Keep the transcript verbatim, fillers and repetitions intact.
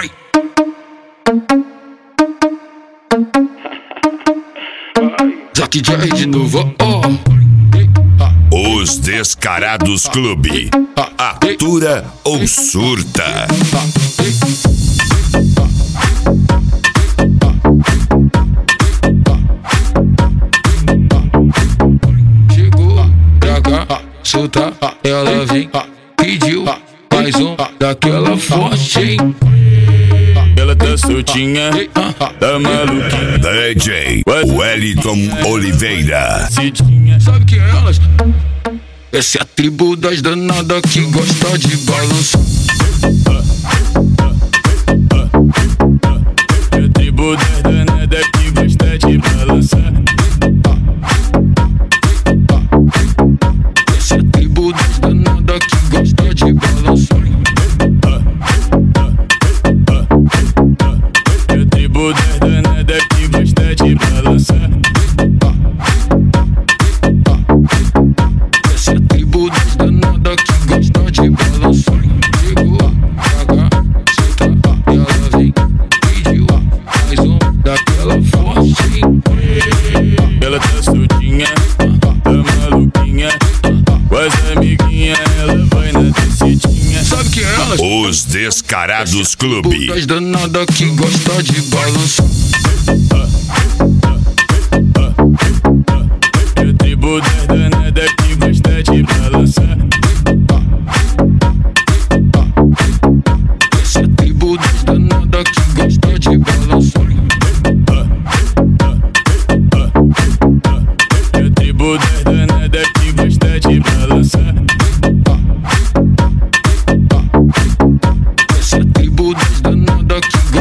Vai. Zack J de novo, ó. Os Descarados Clube. Atura ou surta? Chegou pra cá, solta, ela vem, pediu mais um daquela forte, hein? Ela tá soltinha, tá maluquinha. D J Wellington Oliveira. Sabe quem é elas? Essa é a tribo das danadas que gosta de balançar. É a tribo das danadas que gosta de balançar. Essa é a tribo das danadas que gosta de balançar. É a tribo das danadas que gosta de balançar. Essa é a tribo das danadas que gosta de balançar. Chegou pra cá, solta, ela vem, pediu mais um daquela forte, hein? Ela tá soltinha, tá maluquinha. Com as amiguinhas ela vai na descidinha. Sabe quem é elas? Os Descarados Clube. Das danadas que gosta de balançar. É a tribo das danadas que gosta de balançar. Essa é a tribo das danadas que gosta de balançar. É a tribo das danadas que gosta de balançar. Essa é a tribo das danadas que